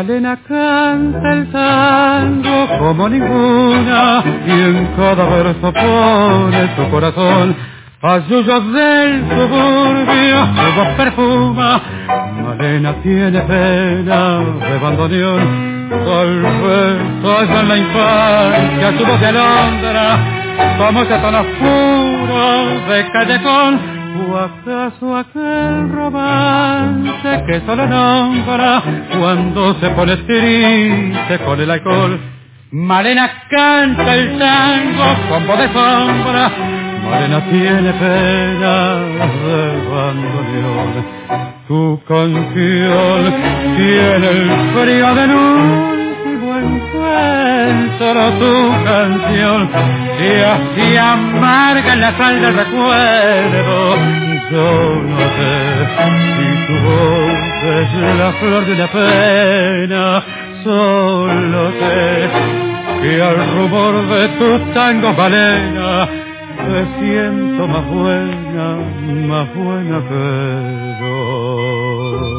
Malena canta el tango como ninguna y en cada verso pone su corazón a yuyos del suburbio, su voz perfuma. Malena tiene pena de bandoneón, tal vez allá en la infancia su voz de alondra, como ese tono oscuro de callejón. ¿O acaso aquel romance que solo nombra cuando se pone triste con el alcohol? Malena canta el tango con voz de sombra, Malena tiene pena de bandoneón. Tu canción tiene el frío de último encuentro, tu canción y así amarga en la sal del recuerdo. Yo no sé si tu voz es la flor de la pena, solo sé que al rumor de tu tango, Malena, me siento más buena que yo.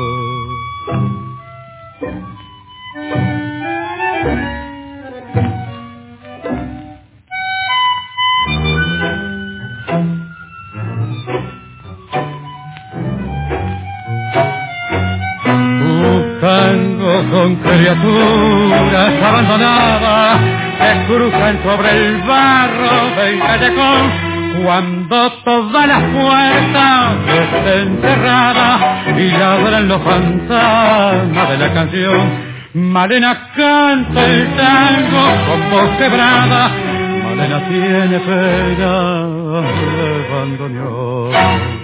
Tango con criaturas abandonadas que cruzan sobre el barro del callejón, cuando todas las puertas estén cerradas y ladran los fantasmas de la canción. Malena canta el tango con voz quebrada, Malena tiene pena de bandoneón.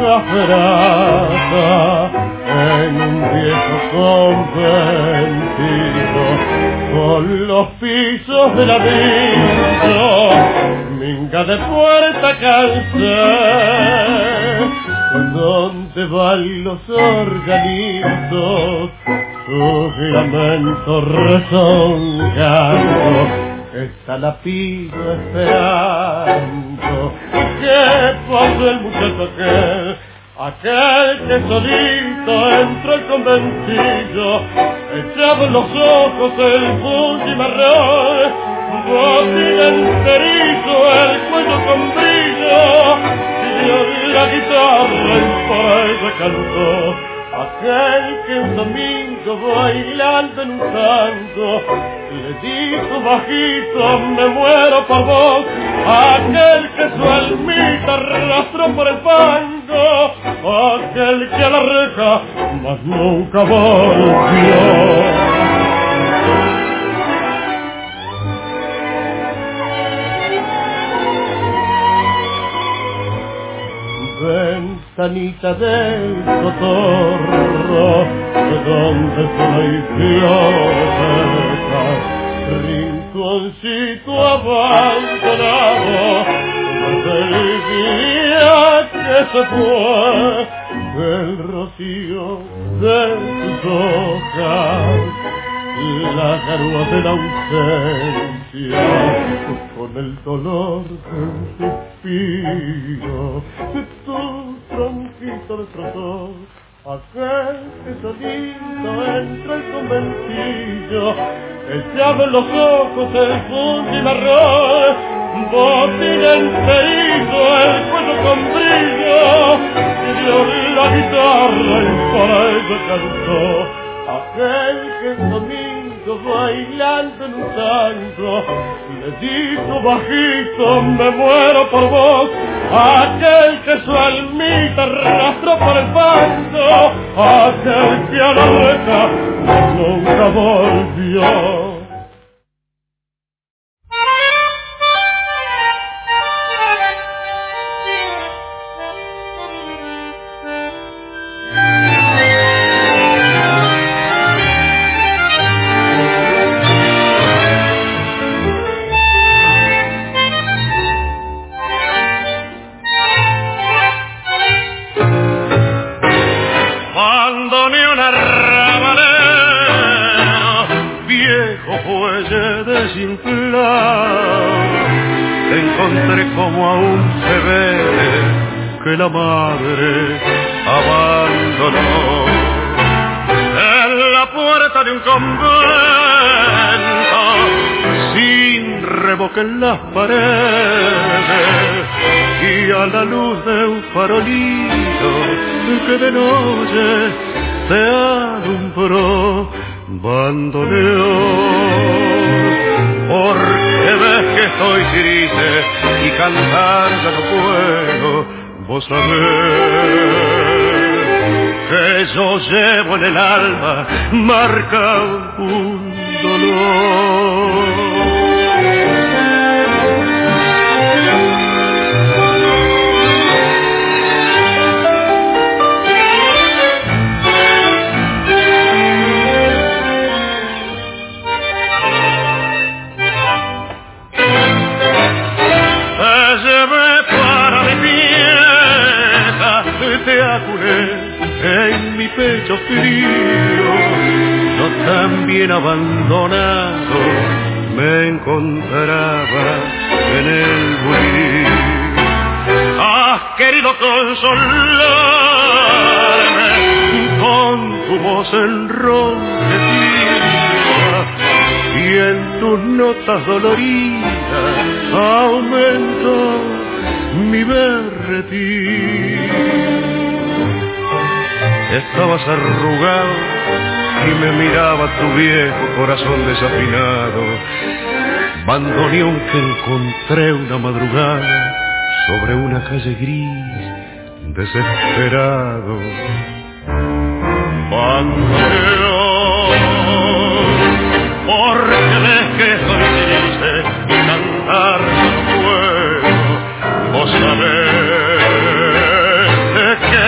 cafrata en un viejo conventido con los pisos de la villa, minga de puerta calcé, donde van los organitos, sus lamentos rezongando. Está la pido esperando que pase el muchacho aquel que solito entró al conventillo, echado en los ojos el punto y marrón, botín enterizo, el cuello con brillo, y la guitarra y para ella cantó. Aquel que un domingo bailando en un tango le dijo bajito, me muero por vos. Aquel que su almita arrastró por el fango, aquel que a la reja más nunca volvió. Ventanita del cotorro, de donde solo hay flores, rinconcito abandonado, desde el día que se fue, el rocío de tus hojas, la garúa de la ausencia, con el dolor del suspiro, de tu tronquito destrozó. Aquel que solito entra al conventillo, echado en los ojos el punto y marrón, botín enterizo, el cuello con brillo, y dio la guitarra y para ella cantó. Aquel que el domingo bailando en un tango le dijo bajito, me muero por vos. Aquel que su almita arrastró por el fango, aquel que a la reja nunca volvió. Te encontré como aún se ve que la madre abandonó en la puerta de un convento, sin revoque en las paredes, y a la luz de un farolito que de noche te alumbró. Bandoneón, porque ves que estoy triste y cantar ya no puedo. Vos sabés que yo llevo en el alma marcado un dolor. En mi pecho frío, yo también abandonado me encontraba en el bulín. Has querido consolarme con tu voz enronquecida, y en tus notas doloridas aumentó mi berretín. Estabas arrugado y me miraba tu viejo corazón desafinado, bandoneón que encontré una madrugada sobre una calle gris, desesperado. Bandoneón, porque ves que estoy triste y cantar no puedo. Vos sabés que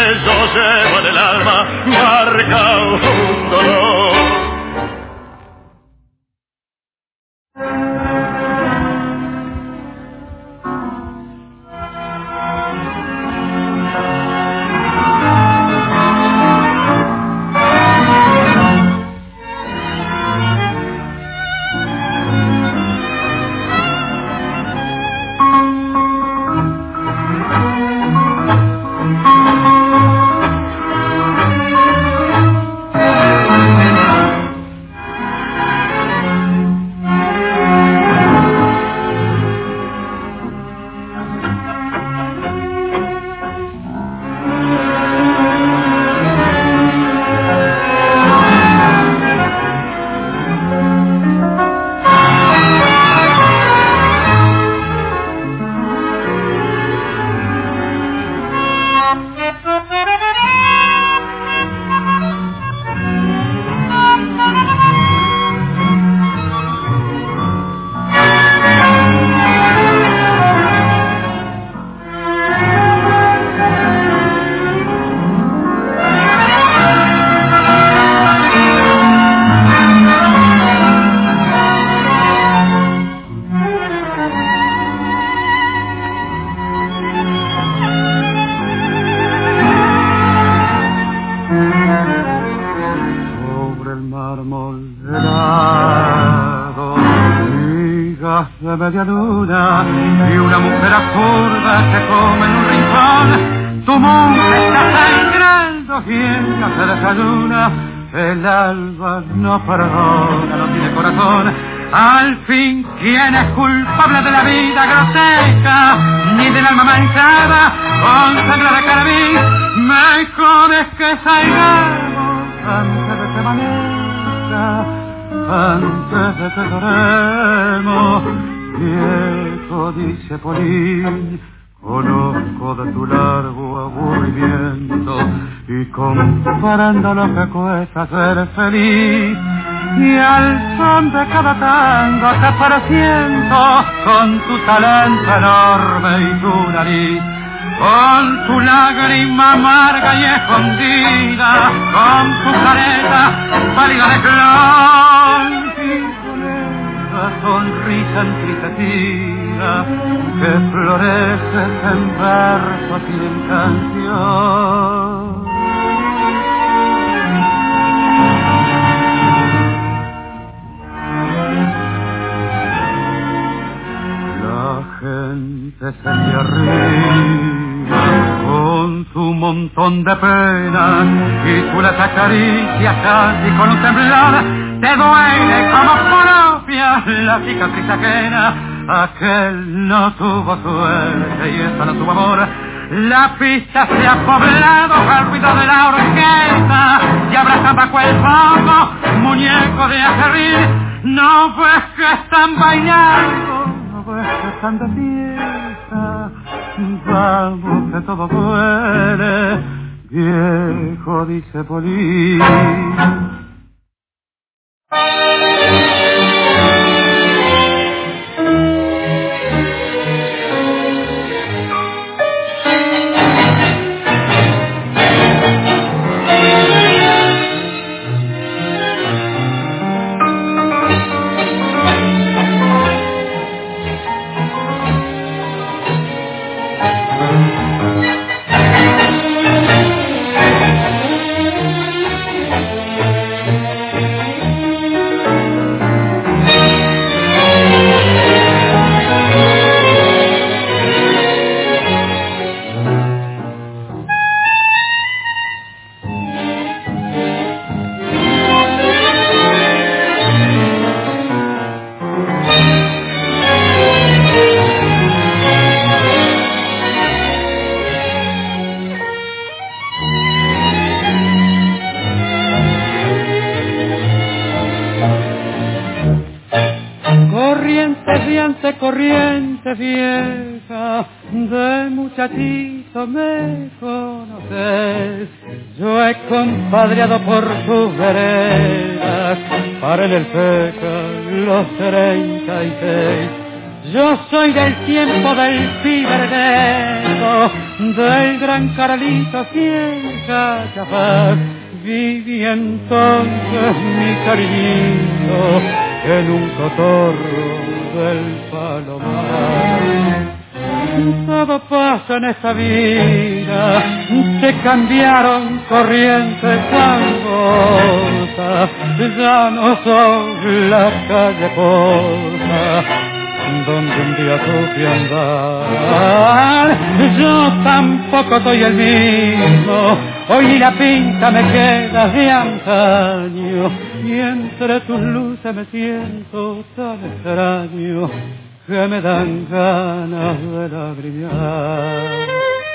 de media luna y una mujer absurda se come en un rincón. Tu mundo está sangrando y ella se desayuna. El alba no perdona, no tiene corazón. Al fin, ¿quién es culpable de la vida grotesca? Ni del alma manchada con sangre de carabín. Mejor es que salgamos antes de que amanezca, antes de que lloremos. Viejo, dice Polín, conozco de tu largo aburrimiento y comparando lo que cuesta ser feliz. Y al son de cada tango te presiento con tu talento enorme y tu nariz, con tu lágrima amarga y escondida, con tu careta pálida de clon y con esa sonrisa entristecida que florece en versos y en canción. Se siente arriba con su montón de penas y tú las acaricias casi con un temblor. Te duele como propia la cicatriz ajena. Aquel no tuvo suerte y esta no tuvo amor. La pista se ha poblado al ruido de la orquesta y abrazan bajo el foco muñecos de acerrín. No ves que están bailando, pues que están de fiesta, vamos que todo duele, viejo, dice Polín. Corriente vieja, de muchachito me conoces. Yo he compadreado por tus veredas, para en el Peca los 36. Yo soy del tiempo del ciberneto, del gran Carlito Cienca Chafaz. Viví entonces mi cariñito en un cotorro del Palomar. Todo pasa en esta vida, se cambiaron corrientes angostas, ya no son la calle corta donde un día supe andar. Yo tampoco soy el mismo, hoy ni la pinta me queda de antaño, y entre tus luces me siento tan extraño que me dan ganas de lagrimear.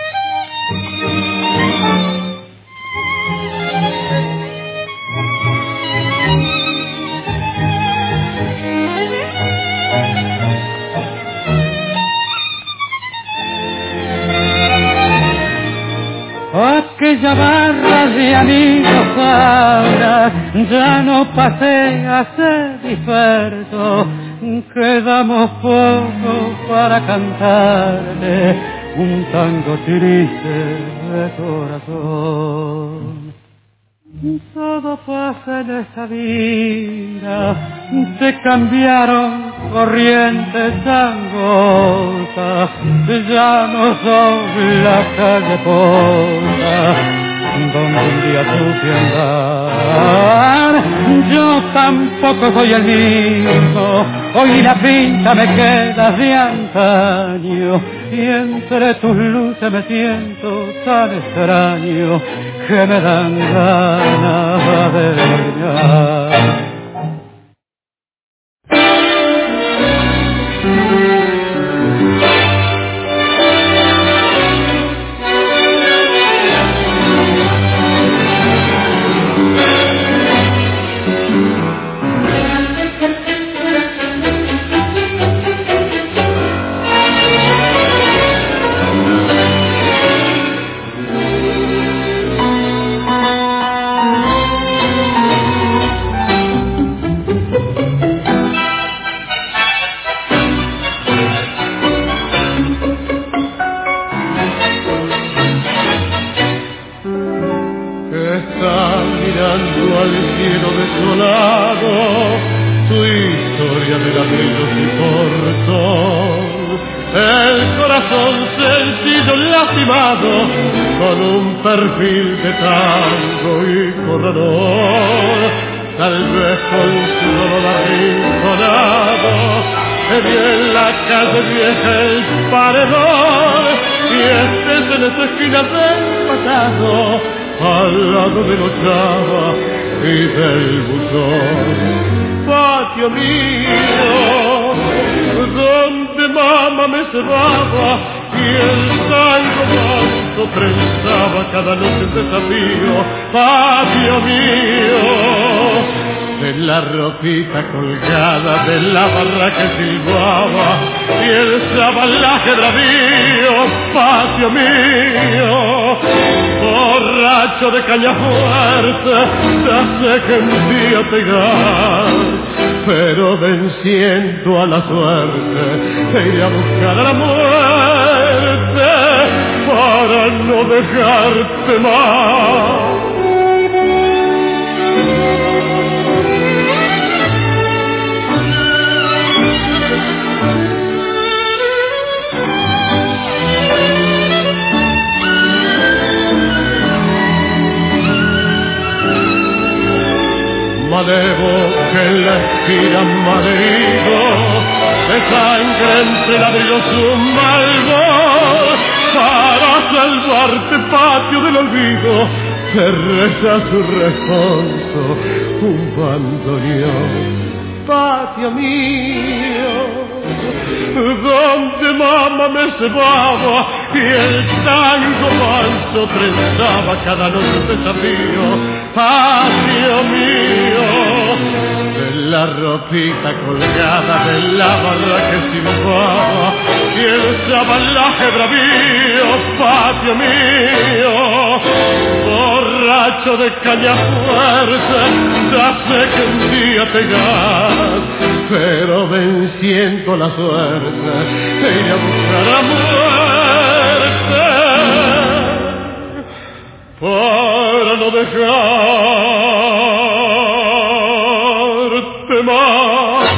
Aquella barra de amigos ahora ya no pasea a ser disperso. Quedamos poco para cantarle un tango triste de corazón. Todo pasa en esta vida, se cambiaron corrientes angostas, ya no son la calle corta donde un día supe andar. Yo tampoco tampoco soy el mismo. Hoy la pinta me queda de antaño y entre tus luces me siento tan extraño que me dan ganas de bailar. Perfil de tango y corredor, tal vez con su dolor arrinconado, se vio en la calle vieja el paredón, y estés en esa esquina del pasado, al lado de la ochava y del buzón. Patio mío, donde mamá me cebaba, y el tango manso trenzaba cada noche en desafío. Patio mío, de la ropita colgada de la barraca silbaba, y el sabalaje bravío. Patio mío, borracho de caña fuerte, ya sé que un día te irás, pero venciendo a la suerte, te iré a buscar a la muerte para no dejarte más. Malevo que en la esquina malherido, de sangre entre ladrillos un malvo, para salvarte patio del olvido, te reza su responso un bandoneón. Patio mío, donde mamá me cebaba y el tango manso trenzaba cada noche un desafío. Patio mío, de la ropita colgada de la barra que silbaba y el sabalaje bravío. Patio mío, borracho de caña fuerte, ya sé que un día te irás, pero venciendo la suerte, te iré a buscar a muerte para no dejarte más.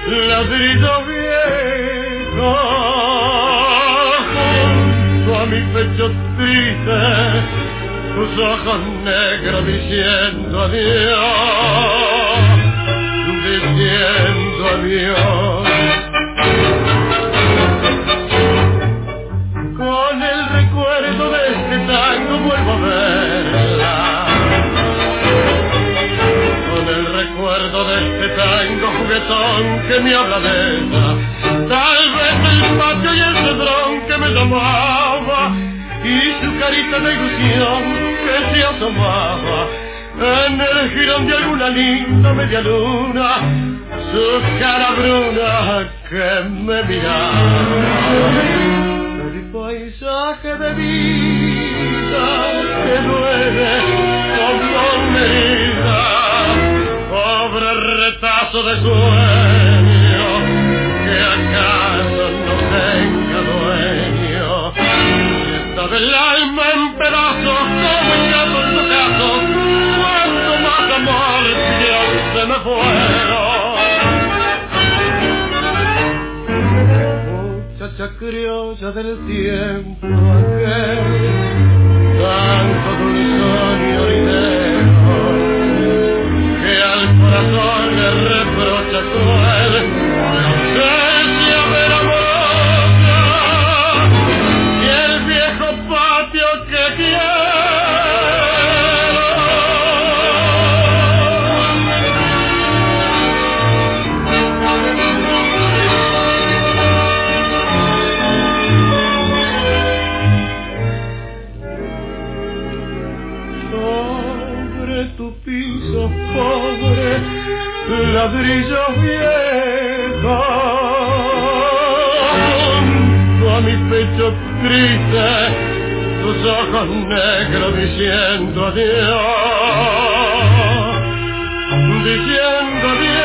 ladrillo viejo, junto a mi pecho triste, tus ojos negros diciendo adiós, diciendo adiós. Con el recuerdo de este tango vuelvo a verla, con el recuerdo de este tango juguetón que me habla de ella, tal vez el patio y el cedrón que me llamaba, y su carita de ilusión que se asomaba en el jirón de alguna linda media luna, su cara bruna que me miraba. El paisaje de vida que duele como una herida, pobre retazo de sueño que acaso no tenga dueño, está del alma en pedazos como un gato en su caso, cuanto más amor Dios se me fueron. Muchacha criolla del tiempo aquel, tanto dulzón y orinero, que al corazón le reprocha cruel ausencia de la amorosa, y el viejo patio que quiero. Pobre ladrillo viejo, junto a mi pecho triste, tus ojos negros diciendo adiós, diciendo adiós.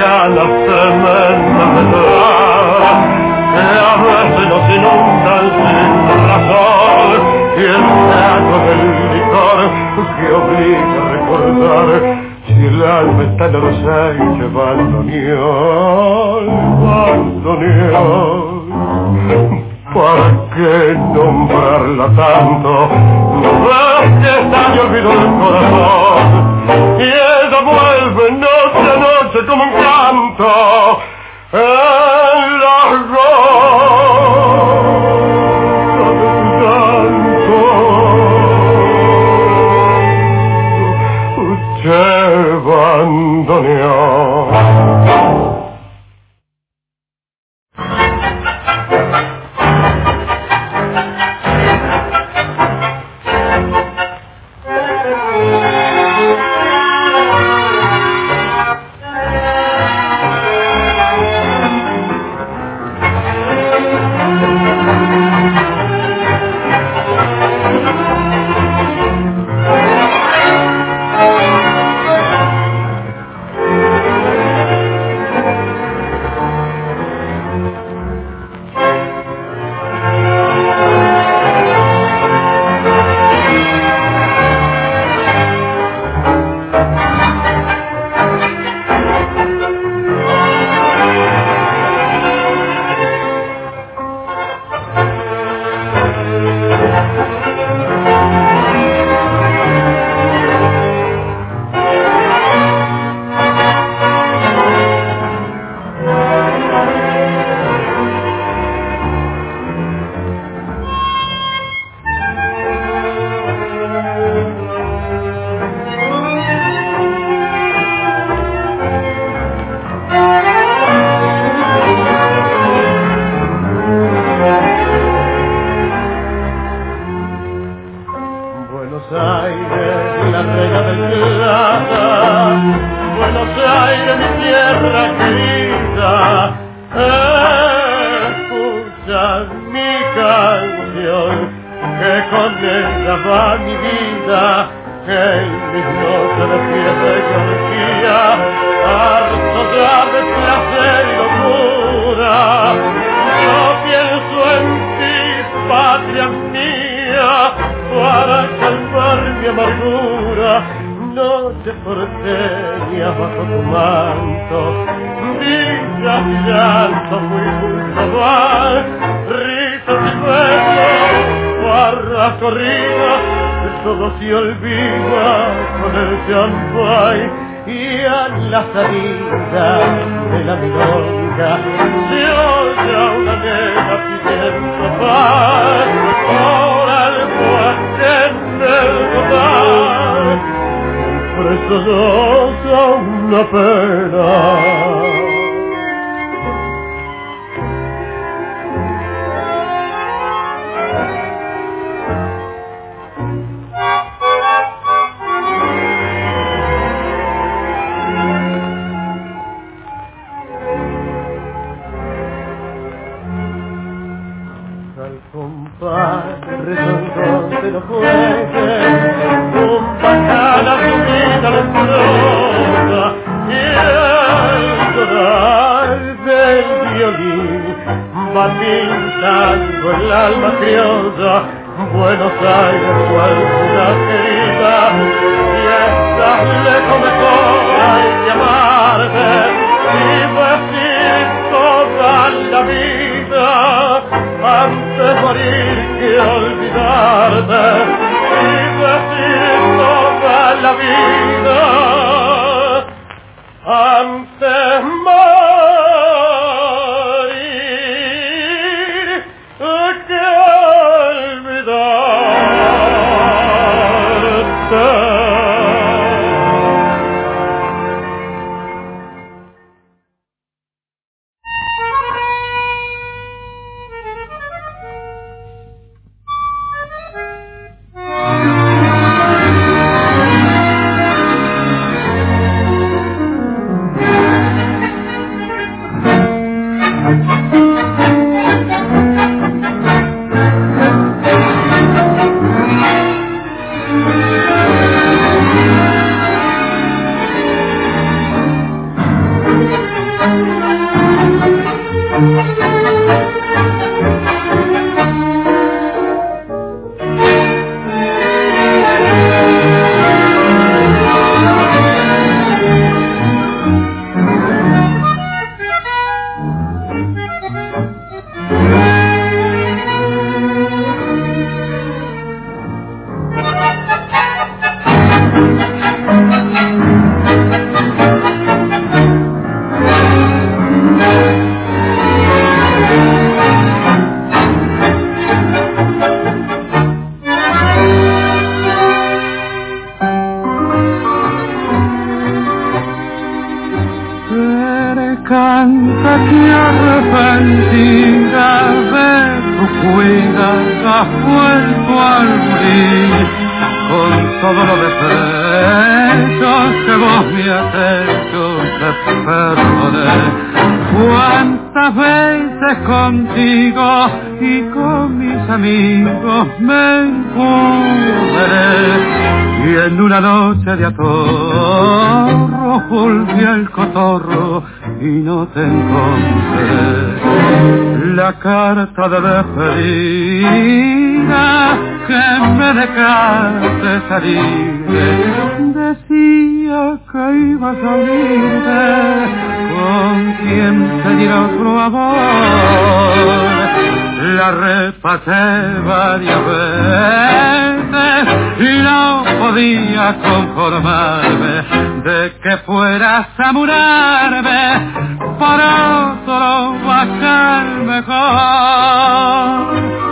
ganas tremendas de llorar, que a veces nos inundan sin razón, y el teatro del licor que obliga a recordar, si el alma está en los aires, bandoneón, bandoneón. ¿Para qué nombrarla tanto? ¿Ves que está y olvido el corazón? Y ella vuelve noche a noche como un canto en la rosa de tu llanto. Te abandoneó. canta que arrepentida de tu cuida has vuelto al morir con todo lo defectos que vos me has hecho te perdoné. Cuántas veces contigo y con mis amigos me encubré y en una noche de atorro volví al cotorro y no te encontré. La carta de despedida que me dejaste salir decía que iba a salirte con quien te diera otro amor. La repasé varias veces y no podía conformarme de que fueras a murarme por otro bacán mejor.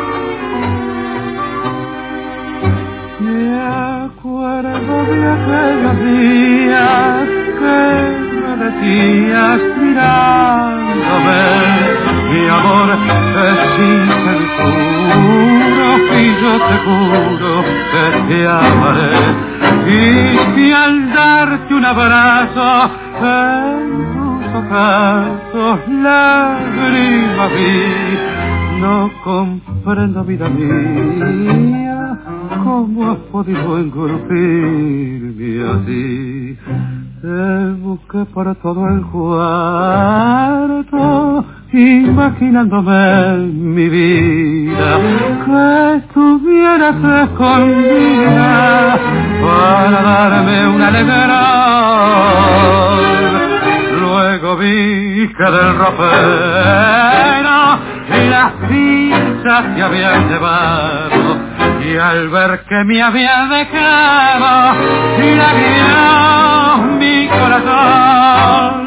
Me acuerdo de aquellos días que me decías mirándome, mi amor es inseguro y yo te juro que te amaré. Y si al darte un abrazo en tus ojos lágrimas vi, no comprendo, vida mía, cómo has podido engulfirme así. Te busqué por todo el cuarto, imaginándome mi vida, que estuvieras escondida para darme un alegrón. Luego vi que del ropero y las pinzas te habían llevado, y al ver que me había dejado, la guió mi corazón.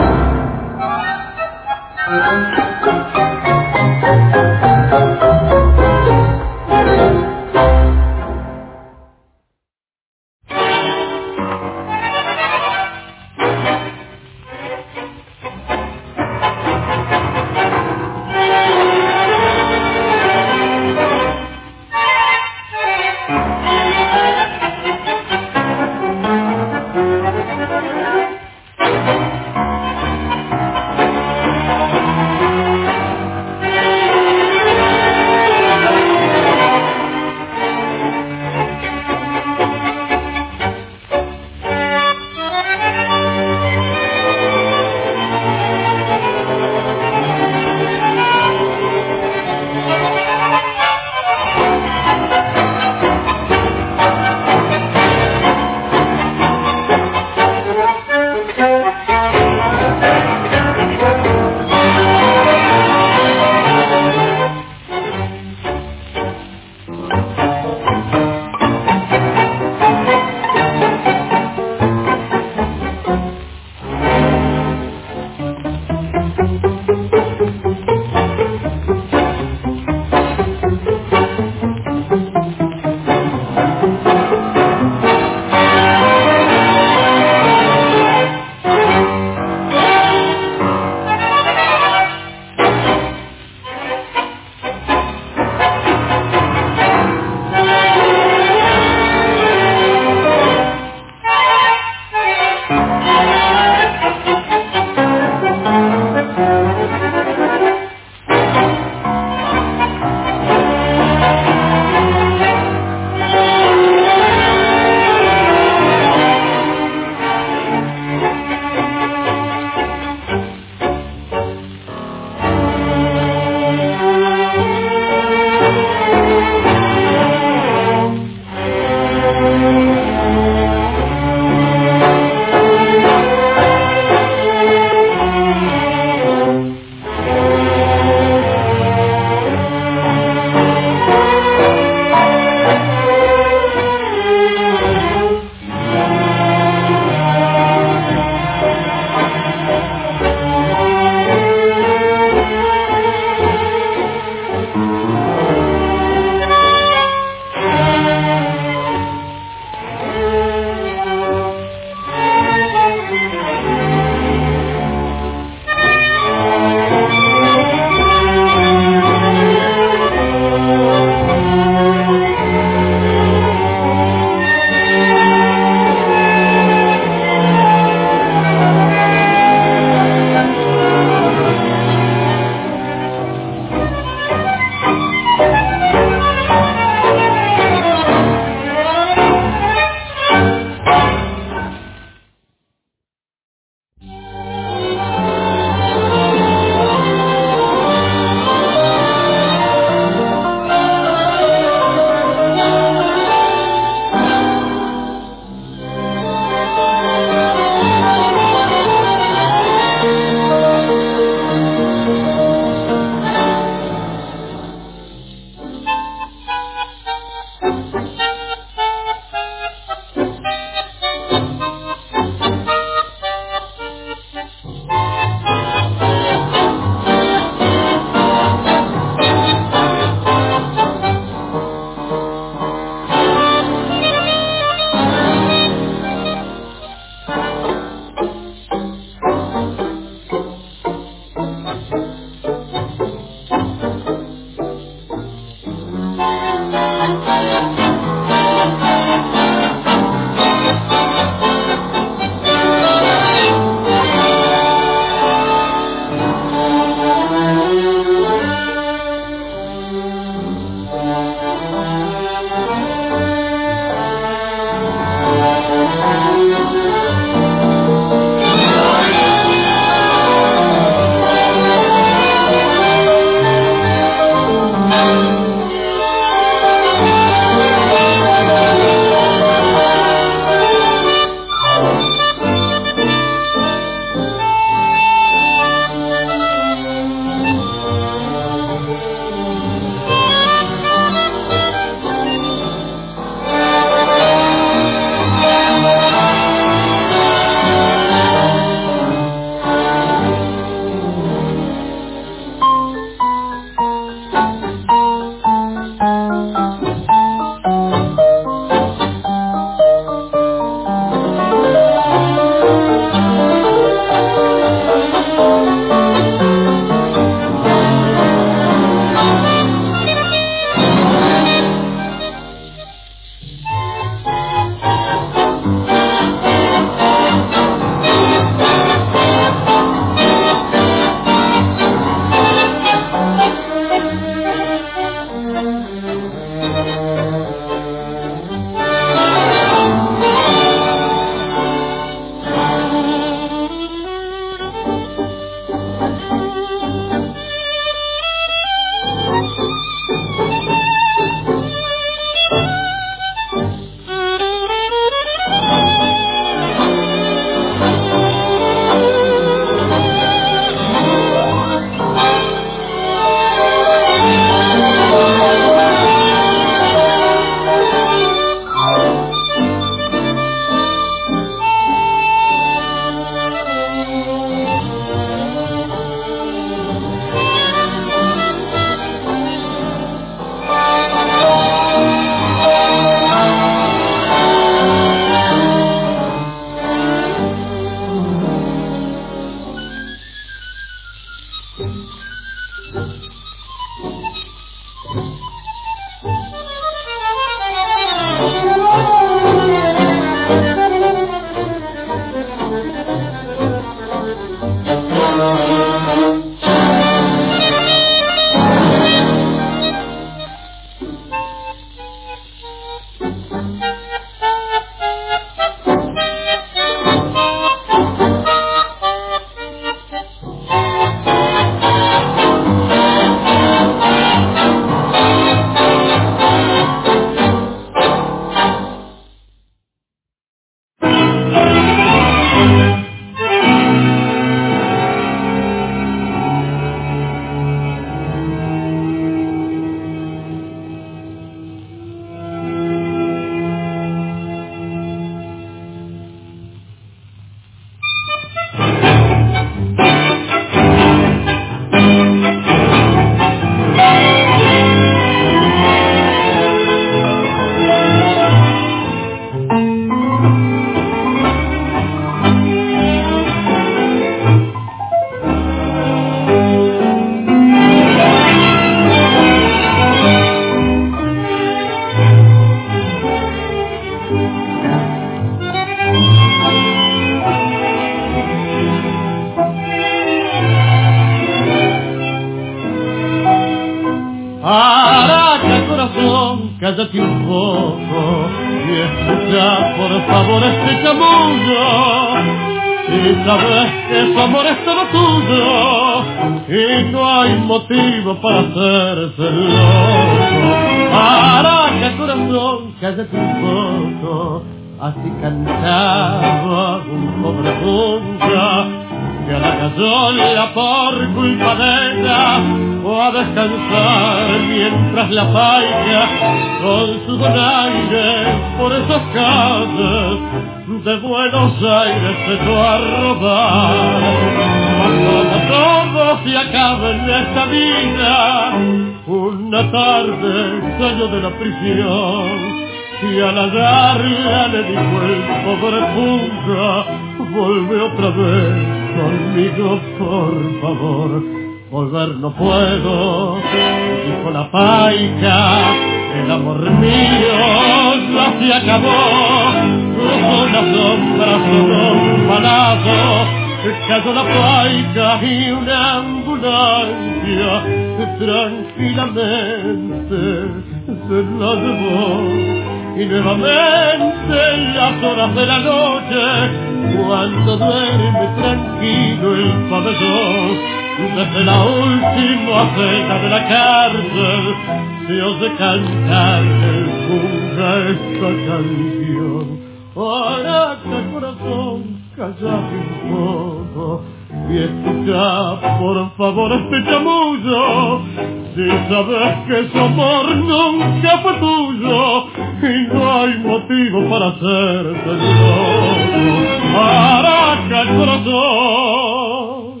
poco y escucha por favor este chamullo. Si sabes que su amor es todo tuyo y no hay motivo para hacerse loco, Araca corazón, cállate un poco. Así cantaba un pobre punta que a la cayola por culpa de ella fue a descansar mientras la paica con su donaire por esas calles de Buenos Aires se echó a rodar. Mas cuando todo se acabe en esta vida, una tarde salió de la prisión y al hallarla le dijo el pobre punta: vuelve otra vez conmigo, por favor. Volver no puedo, dijo la paica, el amor mío ya se acabó. Una sombra sonó un balazo, cayó la paica y una ambulancia tranquilamente se la llevó. Y nuevamente en las horas de la noche, cuando duerme tranquilo el pabellón, desde la última celda de la cárcel se oye cantar el cura esta canción. Araca corazón, callate un poco y escucha por favor este chamullo. Si sabes que su amor nunca fue tuyo y no hay motivo para hacerte loco, Araca corazón,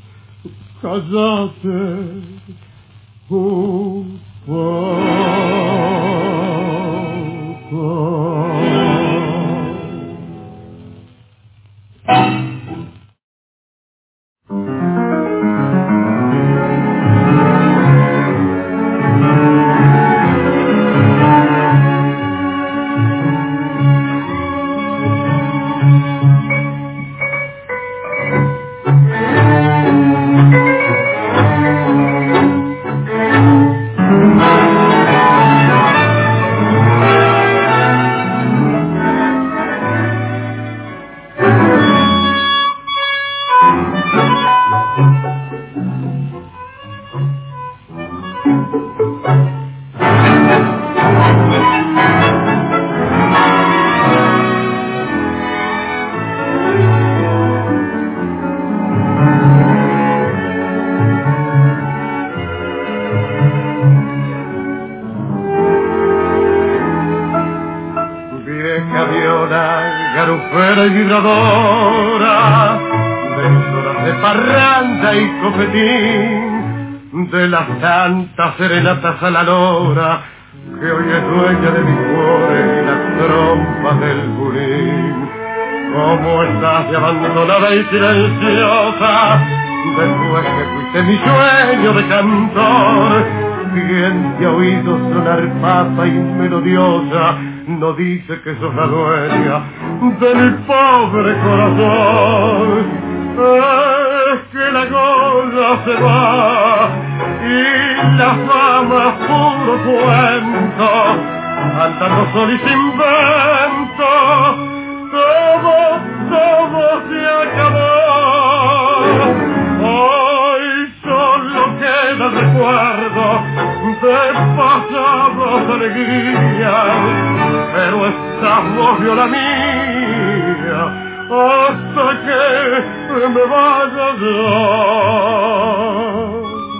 cállate un poco. garufera y vibradora, de mis horas de parranda y copetín, de las tantas serenatas a la lora, que hoy es dueña de mis cuores y las trompas del burín. ¿Cómo estás de abandonada y silenciosa, después que fuiste mi sueño de cantor? ¿Quién te ha oído sonar papa y melodiosa? No dice que sos la dueña de mi pobre corazón. Es que la cosa se va y la fama es puro cuento, andando solo y sin vento, todo se acabó. Hoy solo queda el recuerdo de pasadas alegrías, pero esta voz vio la mía hasta que me vaya yo.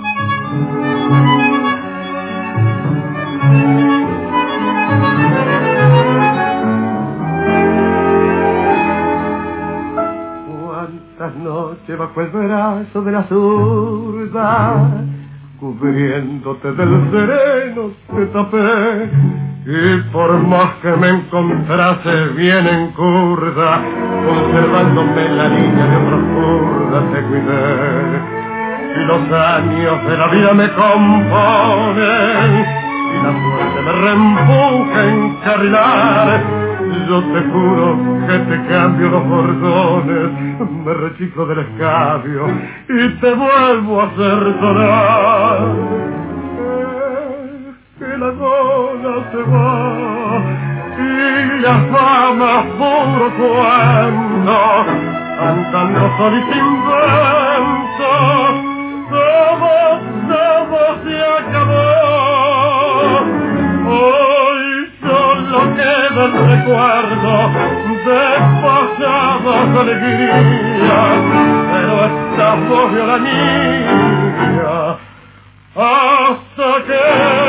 Cuántas noches bajo el brazo de la zurda, cubriéndote del sereno te tapé, y por más que me encontrase bien en curda, conservándome en la línea de otras curdas te cuidé. Y los años de la vida me componen y la suerte me reempuja a encarrilar, yo te juro que te cambio los bordones, me reciclo del escabio y te vuelvo a hacer sonar. Que la gola se va y la fama puro cuento cantan los soles sin vento. Todo se acabó, hoy solo queda el recuerdo de pasadas alegrías, pero esta voz de la niña hasta que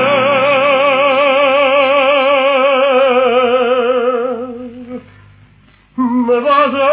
me vaya.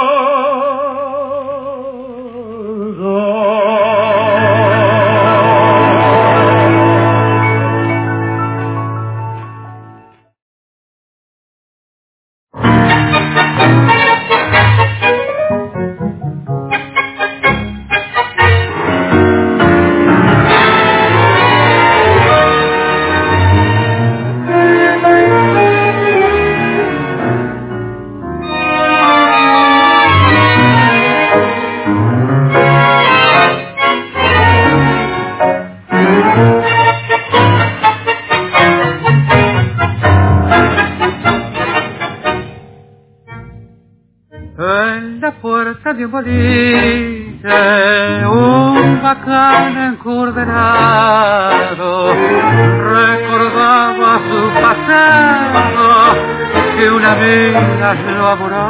De un boliche, un bacán encurdenado recordaba su pasado, que una amiga lo amoró,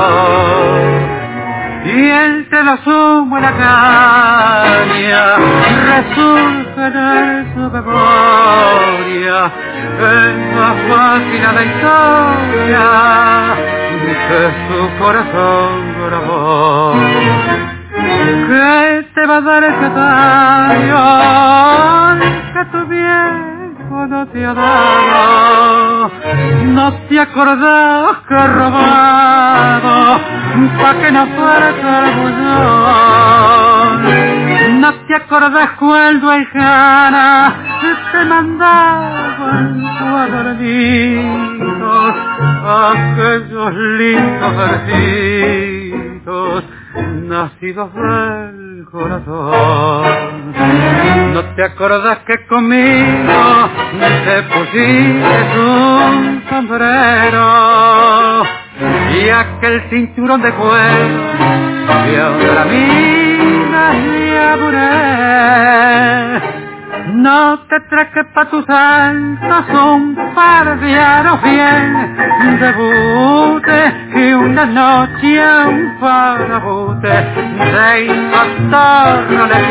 y entre los humos y la caña resurgen en su memoria en la máquina de historia que su corazón grabó. ¿Qué te va a dar ese daño que tu viejo no te ha dado? ¿No te acordás que he robado pa' que no fuera el bullón? ¿No te acordás cuando el Jana te mandaban cuadronitos, aquellos lindos versitos nacidos del corazón? ¿No te acordás que conmigo te pusiste un sombrero y aquel cinturón de cuero y ahora amiga le apuré? No te trajes pa' tus altos un par de aros bien debute y una noche un parabute se hizo torno de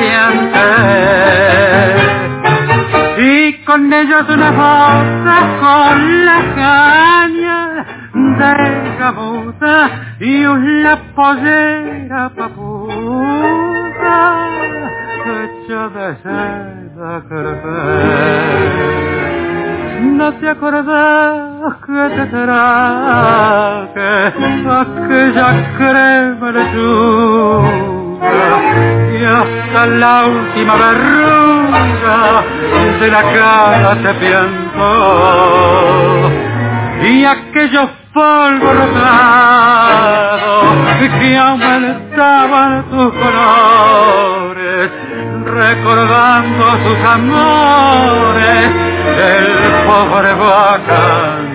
dientes y con ellos una bota con la caña de gamuza y una pollera papuda hecha de seda caracol. ¿No te acordás que te traje aquella crema lechuga y hasta la última verruga de la cara te piantó y aquellos polvos rosados que aumentaban tus colores recordando sus amores el pobre bacán